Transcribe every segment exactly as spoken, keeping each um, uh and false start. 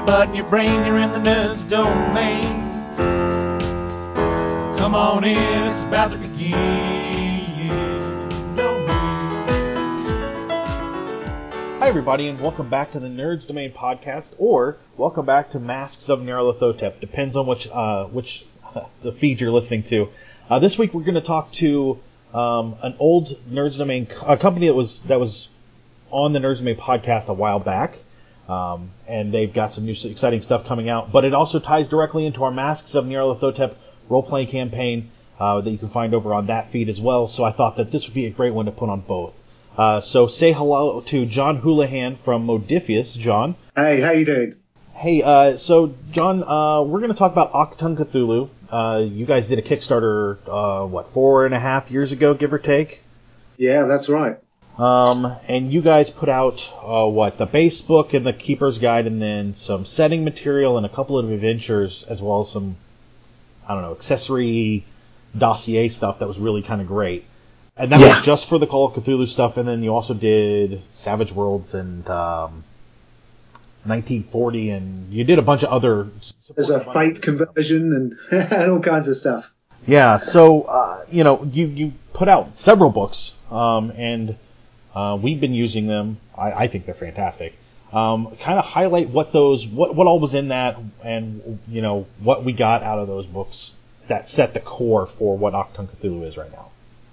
a bud in your brain, you're in the Nerds Domain. Come on in, it's about to begin. Domain. Hi everybody, and welcome back to the Nerds Domain podcast, or welcome back to Masks of Nyarlathotep. Depends on which uh, which uh, the feed you're listening to. Uh, this week we're going to talk to um, an old Nerds Domain, a company that was that was on the Nerds Domain podcast a while back. Um, and they've got some new exciting stuff coming out, but it also ties directly into our Masks of Nyarlathotep role-playing campaign uh, that you can find over on that feed as well, so I thought that this would be a great one to put on both. Uh, so say hello to John Houlihan from Modiphius. John. Hey, how you doing? Hey, uh, so John, uh, we're going to talk about Achtung! Cthulhu. Uh, you guys did a Kickstarter, uh, what, four and a half years ago, give or take? Yeah, that's right. Um, and you guys put out, uh, what, the base book and the Keeper's Guide, and then some setting material and a couple of adventures, as well as some, I don't know, accessory dossier stuff that was really kind of great. And that yeah. was just for the Call of Cthulhu stuff, and then you also did Savage Worlds and, um, nineteen forty, and you did a bunch of other... There's a Fate conversion and, and all kinds of stuff. Yeah, so, uh, you know, you, you put out several books, um, and... Uh, we've been using them. I, I think they're fantastic. Um, kind of highlight what those, what, what all was in that, and you know what we got out of those books that set the core for what Achtung! Cthulhu is right now.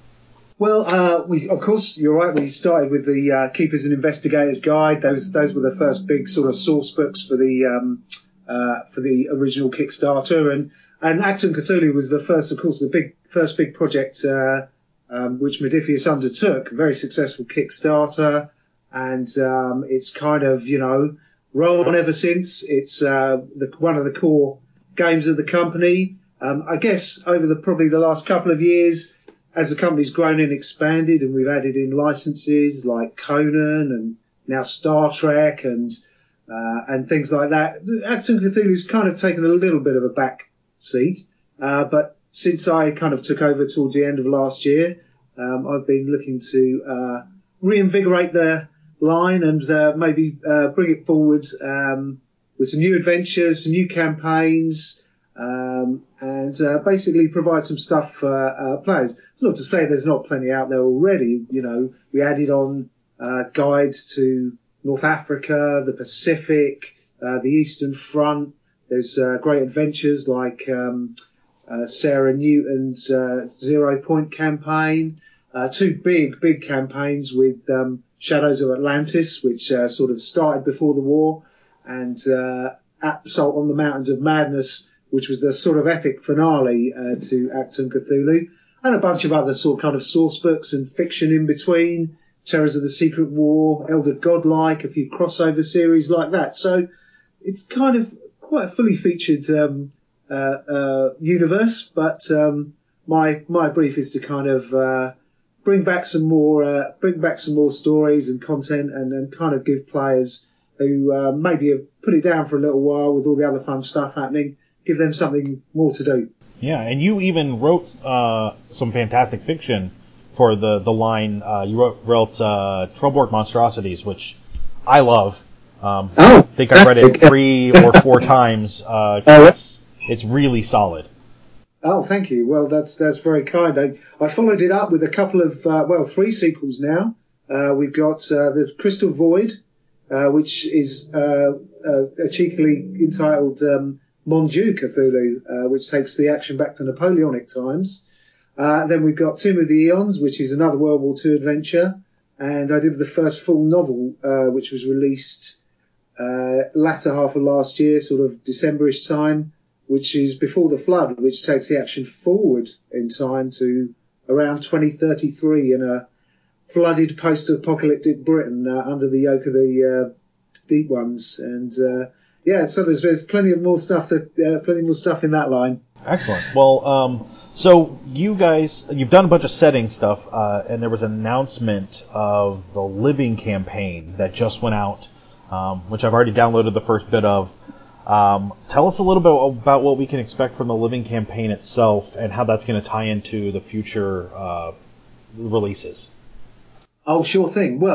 Well, uh, we of course you're right. We started with the uh, Keepers and Investigators Guide. Those those were the first big sort of source books for the um, uh, for the original Kickstarter, and and Achtung! Cthulhu was the first, of course, the big first big project. Uh, Um, which Modiphius undertook, a very successful Kickstarter, and um, it's kind of, you know, rolled on ever since. It's uh, the, one of the core games of the company. Um, I guess over the probably the last couple of years, as the company's grown and expanded, and we've added in licenses like Conan and now Star Trek and uh, and things like that, Achtung! Cthulhu's kind of taken a little bit of a back seat, uh, but since I kind of took over towards the end of last year, um, I've been looking to uh, reinvigorate the line and uh, maybe uh, bring it forward um, with some new adventures, some new campaigns, um, and uh, basically provide some stuff for uh, players. It's not to say there's not plenty out there already. You know, we added on uh, guides to North Africa, the Pacific, uh, the Eastern Front. There's uh, great adventures like... Um, Uh, Sarah Newton's uh, Zero Point campaign, uh, two big, big campaigns with um, Shadows of Atlantis, which uh, sort of started before the war, and uh, Assault on the Mountains of Madness, which was the sort of epic finale uh, to Achtung! Cthulhu, and a bunch of other sort of kind of source books and fiction in between, Terrors of the Secret War, Elder Godlike, a few crossover series like that. So it's kind of quite a fully featured um Uh, uh, universe, but um, my my brief is to kind of uh, bring back some more uh, bring back some more stories and content, and, and kind of give players who uh, maybe have put it down for a little while with all the other fun stuff happening, give them something more to do. Yeah, and you even wrote uh, some fantastic fiction for the the line. Uh, you wrote, wrote uh, Trollborg Monstrosities, which I love. Um, oh, I think I read it three or four times. Uh, oh, it's It's really solid. Oh, thank you. Well, that's that's very kind. I, I followed it up with a couple of, uh, well, three sequels now. Uh, we've got uh, the Crystal Void, uh, which is uh, uh, cheekily entitled um, Mon Dieu Cthulhu, uh, which takes the action back to Napoleonic times. Uh, then we've got Tomb of the Eons, which is another World War Two adventure. And I did the first full novel, uh, which was released uh, latter half of last year, sort of Decemberish time, which is Before the Flood, which takes the action forward in time to around twenty thirty-three in a flooded post-apocalyptic Britain uh, under the yoke of the uh, Deep Ones. And uh, yeah, so there's, there's plenty of more stuff to uh, plenty more stuff in that line. Excellent. Well, um, so you guys, you've done a bunch of setting stuff, uh, and there was an announcement of the Living campaign that just went out, um, which I've already downloaded the first bit of. Um, tell us a little bit about what we can expect from the Living campaign itself and how that's going to tie into the future uh, releases. Oh, sure thing. Well,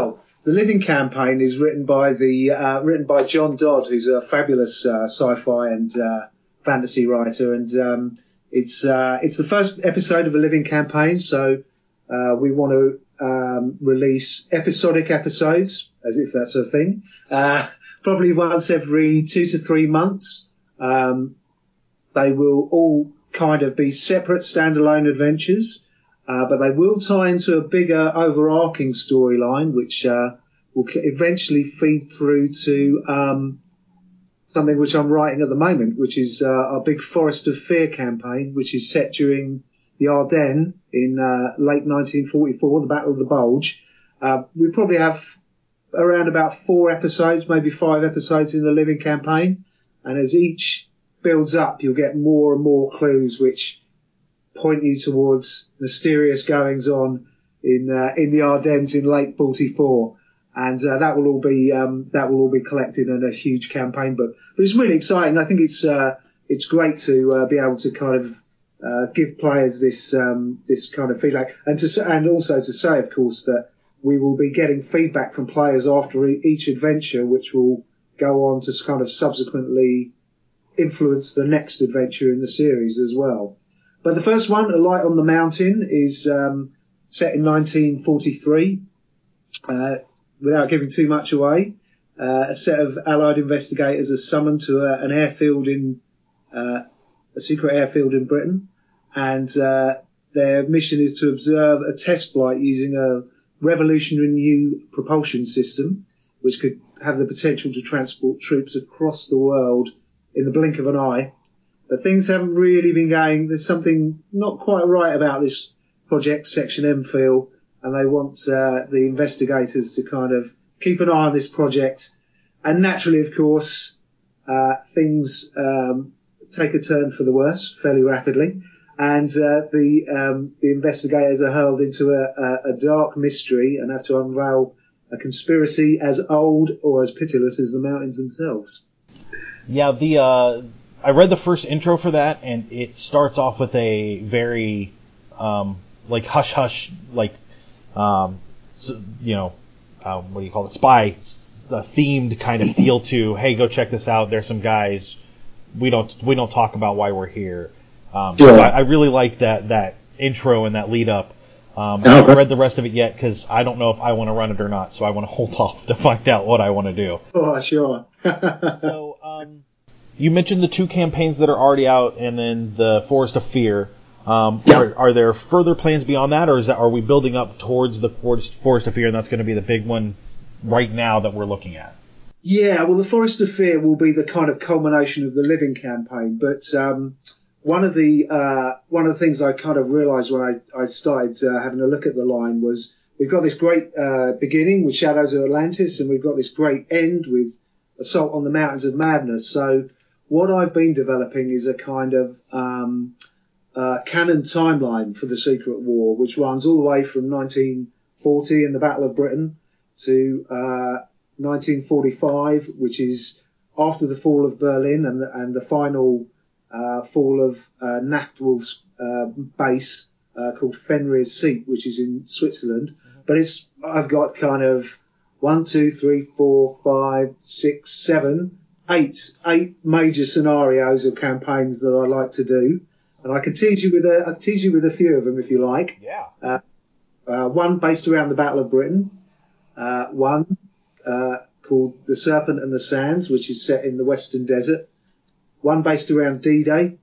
the Living Campaign is written by the uh, written by John Dodd, who's a fabulous uh, sci-fi and uh, fantasy writer, and um, it's uh, it's the first episode of a Living Campaign. So uh, we want to um, release episodic episodes, as if that's a thing, uh, probably once every two to three months. Um, they will all kind of be separate standalone adventures, uh, but they will tie into a bigger overarching storyline, which uh, will eventually feed through to um, something which I'm writing at the moment, which is uh, our big Forest of Fear campaign, which is set during the Ardennes in uh, late nineteen forty-four, the Battle of the Bulge. Uh, we probably have around about four episodes, maybe five episodes in the Living Campaign, and as each builds up, you'll get more and more clues which point you towards mysterious goings on in uh, in the Ardennes in late forty-four, and uh, that will all be um, that will all be collected in a huge campaign book. But it's really exciting. I think it's uh, it's great to uh, be able to kind of uh, give players this um, this kind of feedback, and to and also to say, of course, that we will be getting feedback from players after each adventure, which will go on to kind of subsequently influence the next adventure in the series as well. But the first one, A Light on the Mountain, is um, set in nineteen forty-three. Uh, without giving too much away, uh, a set of Allied investigators are summoned to a, an airfield in uh, a secret airfield in Britain, and uh, their mission is to observe a test flight using a revolutionary new propulsion system, which could have the potential to transport troops across the world in the blink of an eye. But things haven't really been going. There's something not quite right about this project, Section M feel, and they want uh, the investigators to kind of keep an eye on this project. And naturally, of course, uh, things um, take a turn for the worse fairly rapidly, and uh, the um, the investigators are hurled into a, a, a dark mystery and have to unravel a conspiracy as old or as pitiless as the mountains themselves. Yeah, the uh, I read the first intro for that, and it starts off with a very um, like hush hush, like um, you know, uh, what do you call it, spy uh, themed kind of feel to. Hey, go check this out. There's some guys. We don't we don't talk about why we're here. Um, Sure. So I, I really like that that intro and that lead up. Um, I haven't read the rest of it yet because I don't know if I want to run it or not, so I want to hold off to find out what I want to do. Oh, sure. So, um, you mentioned the two campaigns that are already out, and then the Forest of Fear. Um, Yeah. are, are there further plans beyond that, or is that are we building up towards the Forest, Forest of Fear, and that's going to be the big one right now that we're looking at? Yeah, well, the Forest of Fear will be the kind of culmination of the Living Campaign, but um, one of the uh, one of the things I kind of realised when I, I started uh, having a look at the line was we've got this great uh, beginning with Shadows of Atlantis, and we've got this great end with Assault on the Mountains of Madness. So what I've been developing is a kind of um, uh, canon timeline for the Secret War, which runs all the way from nineteen forty and the Battle of Britain to uh, nineteen forty-five, which is after the fall of Berlin and the, and the final uh, fall of uh, Nachtwolf's uh, base uh, called Fenrir's Seat, which is in Switzerland. Mm-hmm. But it's I've got kind of one, two, three, four, five, six, seven, eight, eight major scenarios or campaigns that I like to do, and I can tease you with a I can tease you with a few of them if you like. Yeah. Uh, uh, one based around the Battle of Britain. Uh, one uh, called The Serpent and the Sands, which is set in the Western Desert. One based around D-Day,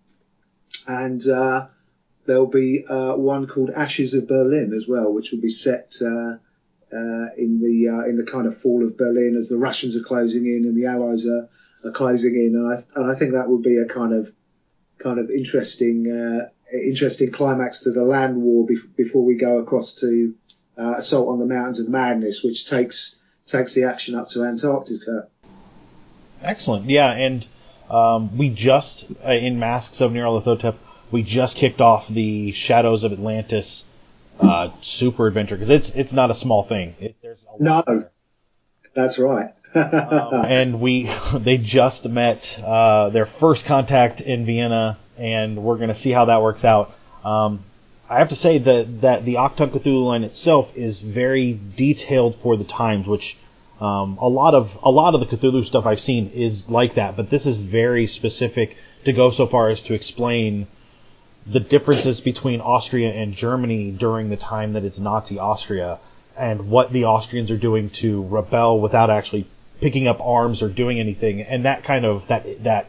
and uh, there'll be uh, one called Ashes of Berlin as well, which will be set uh, uh, in the uh, in the kind of fall of Berlin as the Russians are closing in and the Allies are, are closing in, and I and I think that would be a kind of kind of interesting uh, interesting climax to the land war be- before we go across to uh, Assault on the Mountains of Madness, which takes takes the action up to Antarctica. Excellent. Yeah, and um, we just uh, in Masks of Nyarlathotep, we just kicked off the Shadows of Atlantis uh, super adventure because it's it's not a small thing. It, there's a lot No, there. That's right. um, and we they just met uh, their first contact in Vienna, and we're going to see how that works out. Um, I have to say that, that the Achtung Cthulhu line itself is very detailed for the times, which um, a lot of a lot of the Cthulhu stuff I've seen is like that, but this is very specific to go so far as to explain the differences between Austria and Germany during the time that it's Nazi Austria, and what the Austrians are doing to rebel without actually picking up arms or doing anything, and that kind of that that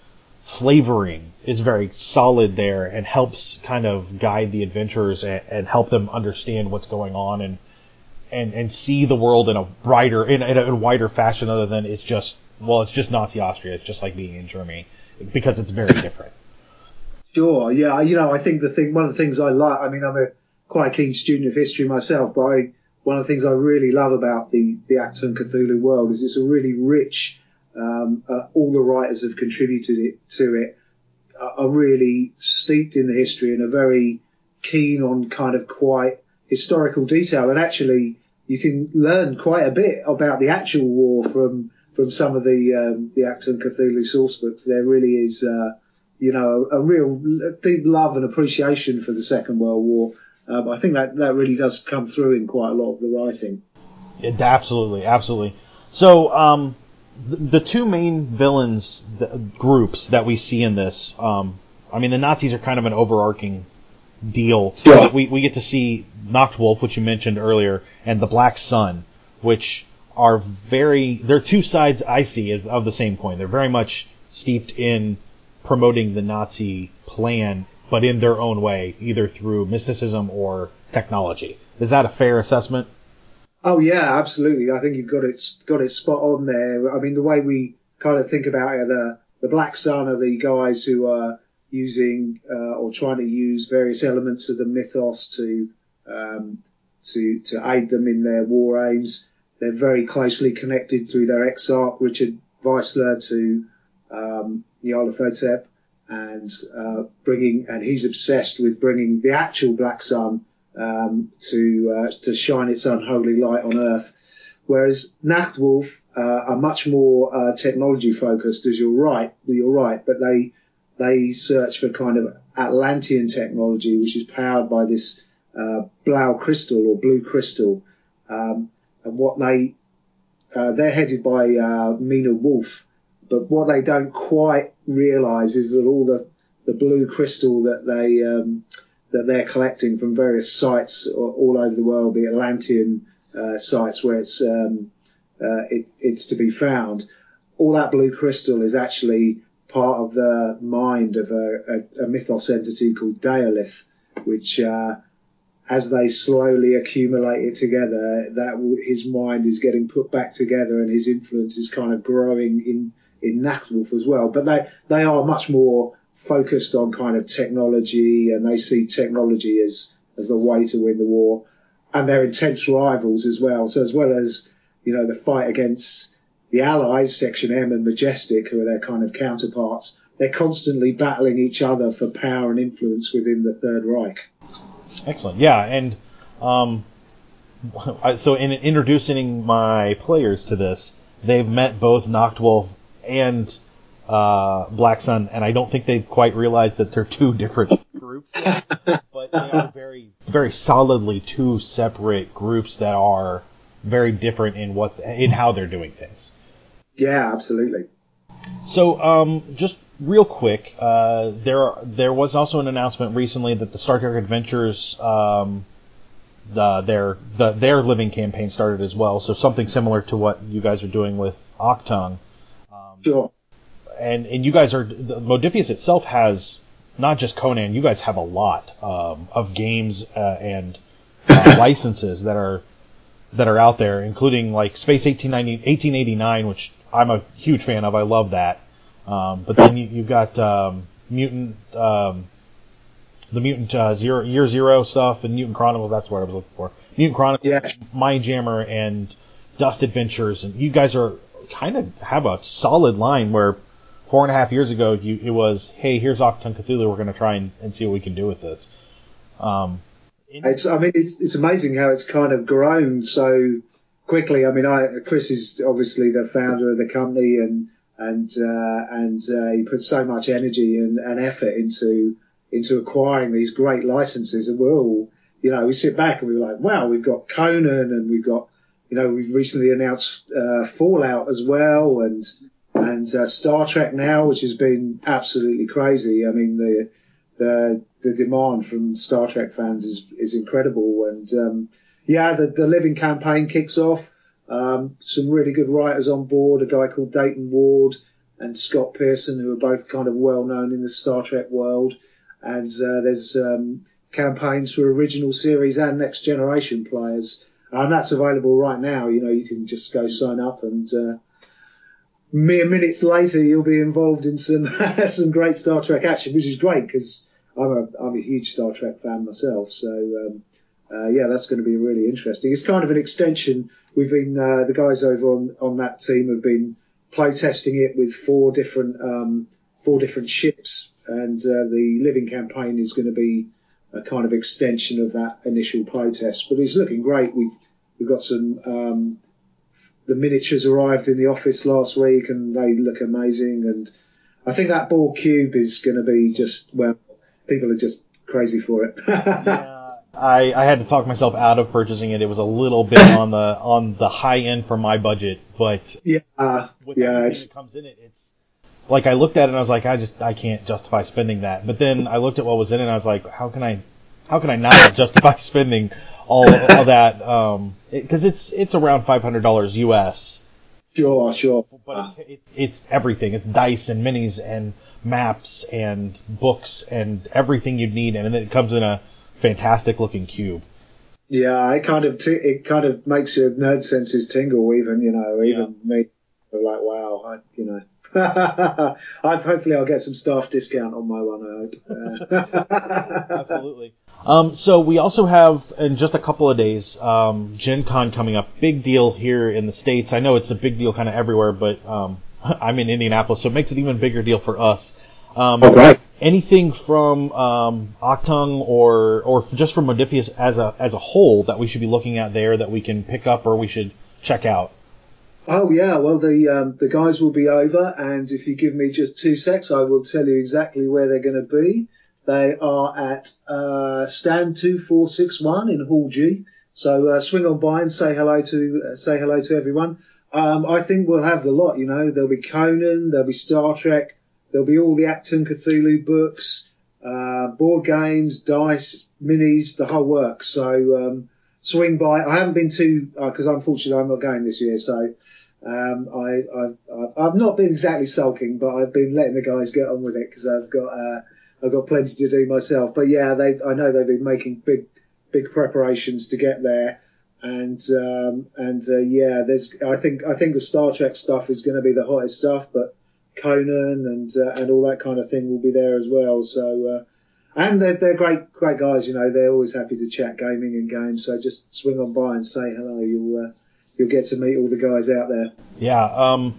flavoring is very solid there and helps kind of guide the adventurers and, and help them understand what's going on and and and see the world in a brighter in, in a wider fashion, other than it's just well it's just Nazi Austria, it's just like being in Germany, because it's very different. Sure, yeah, you know, I think the thing, one of the things I like, I mean, I'm a quite a keen student of history myself, but I, one of the things I really love about the, the Achtung Cthulhu world is it's a really rich, um, uh, all the writers have contributed it, to it, uh, are really steeped in the history and are very keen on kind of quite historical detail. And actually, you can learn quite a bit about the actual war from, from some of the, um, the Achtung Cthulhu source books. There really is, uh, you know, a, a real deep love and appreciation for the Second World War. Um, I think that, that really does come through in quite a lot of the writing. It, absolutely, absolutely. So, um, the, the two main villains the, groups that we see in this, um, I mean, the Nazis are kind of an overarching deal. Yeah. We we get to see Nachtwolf, which you mentioned earlier, and the Black Sun, which are very, they're two sides I see as of the same coin. They're very much steeped in promoting the Nazi plan, but in their own way, either through mysticism or technology. Is that a fair assessment? Oh yeah, absolutely. I think you've got it got it spot on there. I mean, the way we kind of think about it, the the Black Sun are the guys who are using uh, or trying to use various elements of the mythos to um, to to aid them in their war aims. They're very closely connected through their exarch Richard Weissler to um, Nyarlathotep, and uh, bringing, and he's obsessed with bringing the actual Black Sun um, to uh, to shine its unholy light on Earth. Whereas Nachtwolf uh, are much more uh, technology focused, as you're right, you're right, but they they search for kind of Atlantean technology, which is powered by this uh, Blau crystal or blue crystal, um, and what they uh, they're headed by uh, Mina Wolf. But what they don't quite realise is that all the, the blue crystal that they um, that they're collecting from various sites all over the world, the Atlantean uh, sites where it's um, uh, it, it's to be found, all that blue crystal is actually part of the mind of a, a, a mythos entity called Daolith, which uh, as they slowly accumulate it together, that his mind is getting put back together and his influence is kind of growing in in Nachtwolf as well. But they, they are much more focused on kind of technology, and they see technology as, as the way to win the war. And they're intense rivals as well. So as well as, you know, the fight against the Allies, Section M and Majestic, who are their kind of counterparts, they're constantly battling each other for power and influence within the Third Reich. Excellent. Yeah, and um, so in introducing my players to this, they've met both Nachtwolf and uh, Black Sun, and I don't think they quite realize that they're two different groups yet, but they are very, very solidly two separate groups that are very different in what in how they're doing things. Yeah, absolutely. So, um, just real quick, uh, there there was also an announcement recently that the Star Trek Adventures, um, the, their the, their living campaign started as well. So something similar to what you guys are doing with Achtung. Um, sure. And and you guys are the, Modiphius itself has not just Conan. You guys have a lot um, of games uh, and uh, licenses that are that are out there, including like Space eighteen ninety, eighteen eighty-nine, which I'm a huge fan of. I love that. Um, but then you, you've got um, Mutant, um, the Mutant uh, Zero Year Zero stuff, and Mutant Chronicles. That's what I was looking for. Mutant Chronicles, yeah. Mindjammer, and Dust Adventures, and you guys are kind of have a solid line where four and a half years ago you it was, hey, here's Achtung Cthulhu. We're going to try and, and see what we can do with this. Um, It's, I mean, it's, it's amazing how it's kind of grown so quickly. I mean, I, Chris is obviously the founder of the company, and, and, uh, and, uh, he puts so much energy and, and effort into, into acquiring these great licenses, and we're all, you know, we sit back and we're like, wow, we've got Conan, and we've got, you know, we've recently announced uh, Fallout as well, and and uh, Star Trek now, which has been absolutely crazy. I mean, the the the demand from Star Trek fans is is incredible, and um, yeah, the the Living campaign kicks off. Um, some really good writers on board, a guy called Dayton Ward and Scott Pearson, who are both kind of well known in the Star Trek world. And uh, there's um, campaigns for original series and next generation players, and that's available right now. You know, you can just go sign up, and uh, mere minutes later you'll be involved in some some great Star Trek action, which is great because I'm a I'm a huge Star Trek fan myself. So um, uh, yeah, that's going to be really interesting. It's kind of an extension. We've been uh, the guys over on on that team have been play testing it with four different um, four different ships, and uh, the Living campaign is going to be a kind of extension of that initial play test. But it's looking great. We've we've got some um, the miniatures arrived in the office last week, and they look amazing. And I think that Borg cube is going to be just, well, people are just crazy for it. yeah. I, I had to talk myself out of purchasing it. It was a little bit on the on the high end for my budget, but yeah, uh, with yeah, everything it's, that comes in it, it's like I looked at it and I was like, I just I can't justify spending that. But then I looked at what was in it and I was like, how can I how can I not justify spending all all that? Um, because it, it's it's around five hundred dollars U S. Sure, sure. But uh, it, it's it's everything. It's dice and minis and maps and books and everything you'd need, and then it comes in a fantastic looking cube. Yeah, it kind of t- it kind of makes your nerd senses tingle. Even you know, even yeah. me, I'm like, wow, I, you know. I hopefully I'll get some staff discount on my one. I hope. Uh, Absolutely. Um, so we also have in just a couple of days, um, Gen Con coming up. Big deal here in the States. I know it's a big deal kind of everywhere, but um, I'm in Indianapolis, so it makes it an even bigger deal for us. Um, okay. Anything from um, Octung or or just from Modiphius as a as a whole that we should be looking at there that we can pick up or we should check out? Oh yeah, well the um, the guys will be over, and if you give me just two secs, I will tell you exactly where they're going to be. They are at uh, stand two four six one in Hall G. So uh, swing on by and say hello to uh, say hello to everyone. Um, I think we'll have the lot. You know, there'll be Conan, there'll be Star Trek. There'll be all the Acton Cthulhu books, uh, board games, dice, minis, the whole works. So um, swing by. I haven't been to, because uh, unfortunately I'm not going this year. So um, I, I, I've not been exactly sulking, but I've been letting the guys get on with it because I've got uh, I've got plenty to do myself. But yeah, they I know they've been making big big preparations to get there. And um, and uh, yeah, there's I think I think the Star Trek stuff is going to be the hottest stuff, but Conan and uh, and all that kind of thing will be there as well. So uh, and they're they're great great guys. You know, they're always happy to chat gaming and games. So just swing on by and say hello. You'll uh, you'll get to meet all the guys out there. Yeah. Um.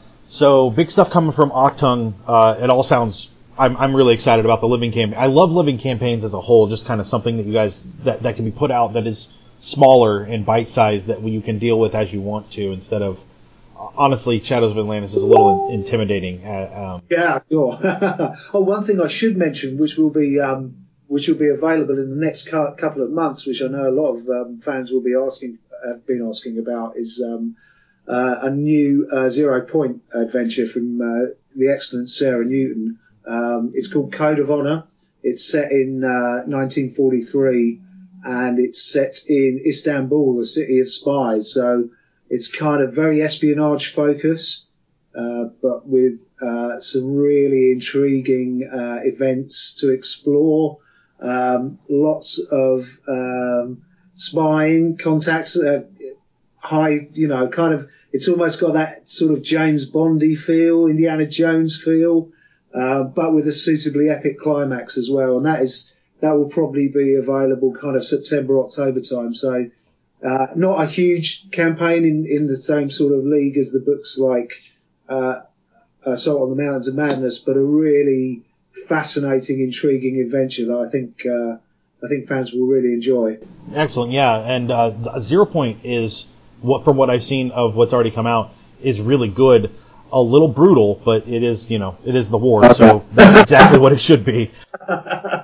So big stuff coming from Octung. Uh, it all sounds. I'm I'm really excited about the Living campaign. I love Living campaigns as a whole. Just kind of something that you guys that that can be put out that is smaller and bite sized that you can deal with as you want to instead of. Honestly, Shadows of Atlantis is a little intimidating. Uh, um. Yeah, sure. Oh, one thing I should mention, which will be um, which will be available in the next cu- couple of months, which I know a lot of um, fans will be asking, have been asking about, is um, uh, a new uh, Zero Point adventure from uh, the excellent Sarah Newton. Um, it's called Code of Honor. It's set in uh, nineteen forty-three, and it's set in Istanbul, the city of spies. So it's kind of very espionage focused, uh, but with uh, some really intriguing uh, events to explore. Um, lots of um, spying contacts, uh, high, you know, kind of. It's almost got that sort of James Bondy feel, Indiana Jones feel, uh, but with a suitably epic climax as well. And that is that will probably be available kind of September, October time. So. Uh, not a huge campaign in, in the same sort of league as the books like uh, Assault on the Mountains of Madness, but a really fascinating, intriguing adventure that I think uh, I think fans will really enjoy. Excellent, yeah. And uh, Zero Point is, what from what I've seen of what's already come out, is really good. A little brutal, but it is, you know, it is the war, so that's exactly what it should be.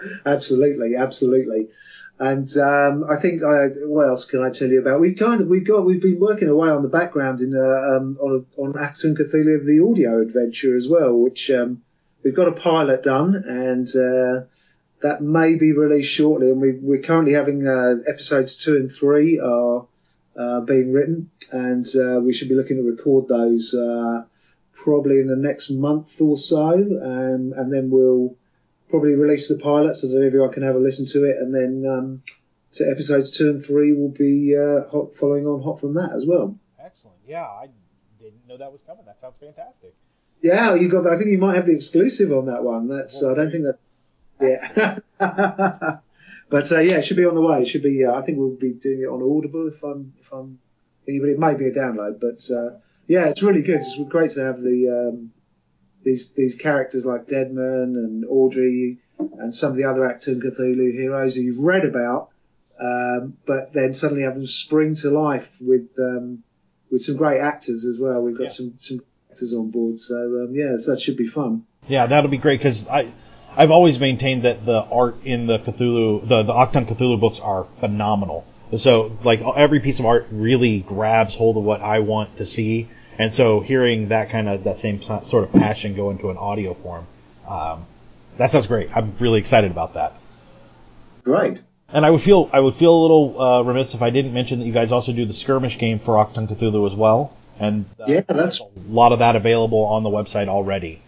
absolutely, absolutely. And um, I think I, what else can I tell you about? We've kind of we've got we've been working away on the background in uh, um, on on Achtung Cthulhu the audio adventure as well, which um, we've got a pilot done, and uh, that may be released shortly. And we, we're currently having uh, episodes two and three are uh, being written, and uh, we should be looking to record those uh, probably in the next month or so, um, and then we'll probably release the pilot so that everyone can have a listen to it, and then um, so episodes two and three will be uh, hot, following on hot from that as well. Excellent. Yeah, I didn't know that was coming. That sounds fantastic. Yeah, you got. I think you might have the exclusive on that one. That's. Well, I don't think that. Yeah. But uh, yeah, it should be on the way. It should be. Uh, I think we'll be doing it on Audible if I'm. If I'm. It may be a download, but uh, yeah, it's really good. It's great to have the. Um, These these characters like Deadman and Audrey and some of the other Achtung Cthulhu heroes who you've read about, um, but then suddenly have them spring to life with um, with some great actors as well. We've got yeah. some some actors on board, so um, yeah, so that should be fun. Yeah, that'll be great because I I've always maintained that the art in the Cthulhu the the Achtung Cthulhu books are phenomenal. So like every piece of art really grabs hold of what I want to see. And so hearing that kind of, that same sort of passion go into an audio form, um, that sounds great. I'm really excited about that. Great. And I would feel, I would feel a little, uh, remiss if I didn't mention that you guys also do the skirmish game for Achtung Cthulhu as well. And uh, yeah, that's a lot of that available on the website already.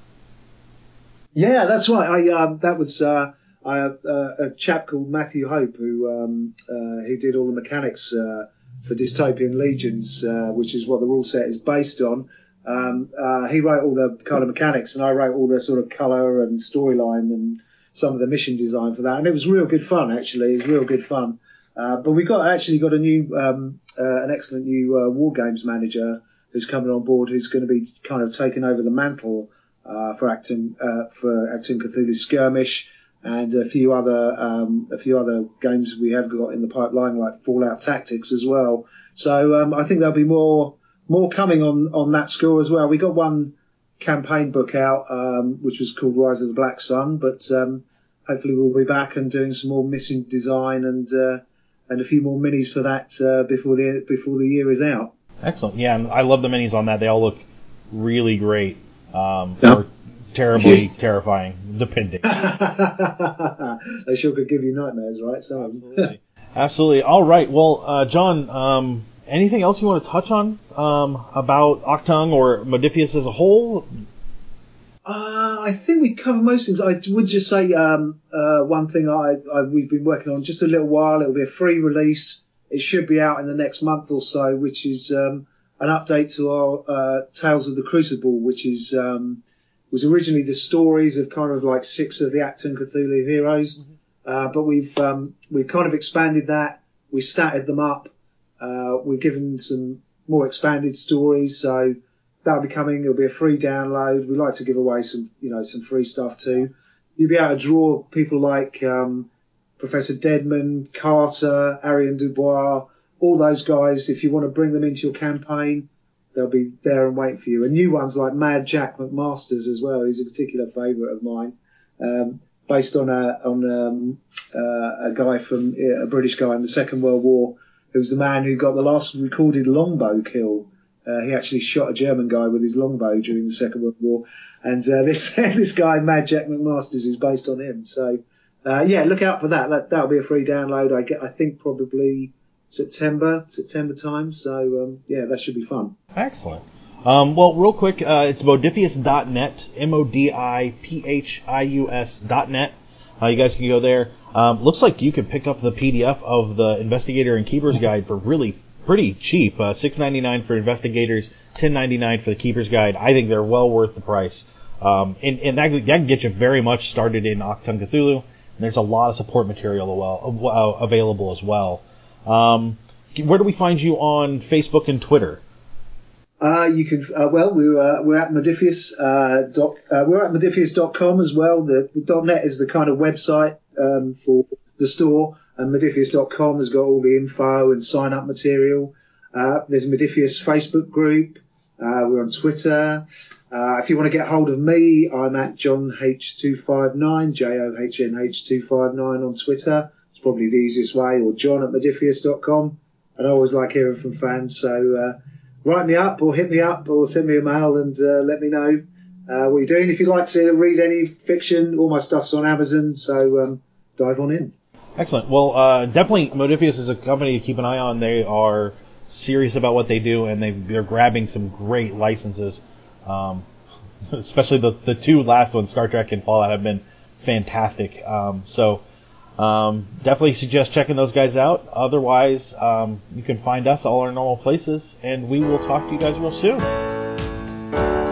Yeah, that's right. I, um, that was, uh, I, uh, a chap called Matthew Hope who, um, uh, he did all the mechanics, uh, for Dystopian Legions, uh, which is what the rule set is based on. Um, uh, he wrote all the kind of mechanics, and I wrote all the sort of colour and storyline and some of the mission design for that. And it was real good fun, actually. It was real good fun. Uh, but we got actually got a new, um, uh, an excellent new uh, War Games manager who's coming on board, who's going to be kind of taking over the mantle uh, for Achtung uh, for Achtung Cthulhu Skirmish. And a few other um, a few other games we have got in the pipeline, like Fallout Tactics as well. So um, I think there'll be more more coming on, on that score as well. We got one campaign book out, um, which was called Rise of the Black Sun, but um, hopefully we'll be back and doing some more missing design and uh, and a few more minis for that uh, before the before the year is out. Excellent. Yeah, and I love the minis on that. They all look really great. Um, yeah. Terribly terrifying, depending. They sure could give you nightmares, right? So. Absolutely. Absolutely. All right. Well, uh, John, um, anything else you want to touch on um, about Achtung or Modiphius as a whole? Uh, I think we covered most things. I would just say um, uh, one thing I, I we've been working on just a little while. It'll be a free release. It should be out in the next month or so, which is um, an update to our uh, Tales of the Crucible, which is um, was originally the stories of kind of like six of the Achtung Cthulhu heroes, mm-hmm. uh, but we've um, we've kind of expanded that. We statted them up. Uh, we've given some more expanded stories, so that'll be coming. It'll be a free download. We like to give away some, you know, some free stuff too. You'll be able to draw people like um, Professor Deadman, Carter, Arian Dubois, all those guys. If you want to bring them into your campaign, they'll be there and waiting for you. And new ones like Mad Jack McMasters as well. He's a particular favourite of mine, um, based on a on um, uh, a guy from a British guy in the Second World War, who was the man who got the last recorded longbow kill. Uh, he actually shot a German guy with his longbow during the Second World War, and uh, this this guy Mad Jack McMasters is based on him. So uh, yeah, look out for that. That that'll be a free download. I get, I think probably September September time. So um, yeah, that should be fun. Excellent. Um, well, real quick, uh, it's Modiphius dot net, M O D I P H I U S dot net. Uh, you guys can go there. Um, looks like you could pick up the P D F of the Investigator and Keeper's Guide for really pretty cheap. Uh, six ninety-nine for Investigators, ten ninety-nine for the Keeper's Guide. I think they're well worth the price. Um, and, and that, that can get you very much started in Achtung Cthulhu. And there's a lot of support material well, uh, available as well. Um, where do we find you on Facebook and Twitter? Uh, you can, uh, well, we're, uh, we're at Modiphius, uh, doc, uh, we're at modiphius dot com as well. The, the .net is the kind of website, um, for the store, and modiphius dot com has got all the info and sign up material. Uh, there's a Modiphius Facebook group. Uh, we're on Twitter. Uh, if you want to get hold of me, I'm at John H two five nine, J O H N H two five nine on Twitter. It's probably the easiest way, or john at modifius dot com. And I always like hearing from fans, so uh, write me up or hit me up or send me a mail and uh, let me know uh, what you're doing. If you'd like to read any fiction, all my stuff's on Amazon, so um, dive on in. Excellent. Well, uh, definitely Modifius is a company to keep an eye on. They are serious about what they do, and they, they're grabbing some great licenses. Um, especially the, the two last ones, Star Trek and Fallout, have been fantastic. Um, so um, definitely suggest checking those guys out. Otherwise, um, you can find us all our normal places, and we will talk to you guys real soon.